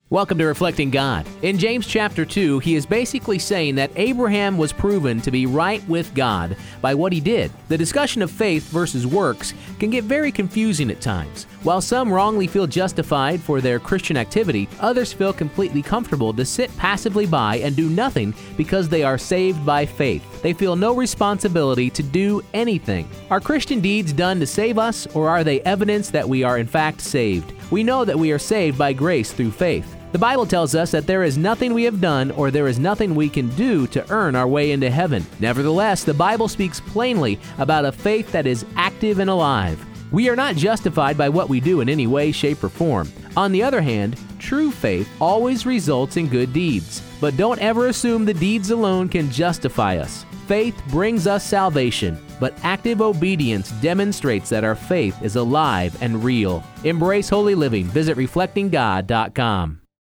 Welcome to Reflecting God. In James chapter 2, he is basically saying that Abraham was proven to be right with God by what he did. The discussion of faith versus works can get very confusing at times. While some wrongly feel justified for their Christian activity, others feel completely comfortable to sit passively by and do nothing because they are saved by faith. They feel no responsibility to do anything. Are Christian deeds done to save us, or are they evidence that we are in fact saved? We know that we are saved by grace through faith. The Bible tells us that there is nothing we have done or there is nothing we can do to earn our way into heaven. Nevertheless, the Bible speaks plainly about a faith that is active and alive. We are not justified by what we do in any way, shape, or form. On the other hand, true faith always results in good deeds. But don't ever assume the deeds alone can justify us. Faith brings us salvation, but active obedience demonstrates that our faith is alive and real. Embrace holy living. Visit reflectinggod.com.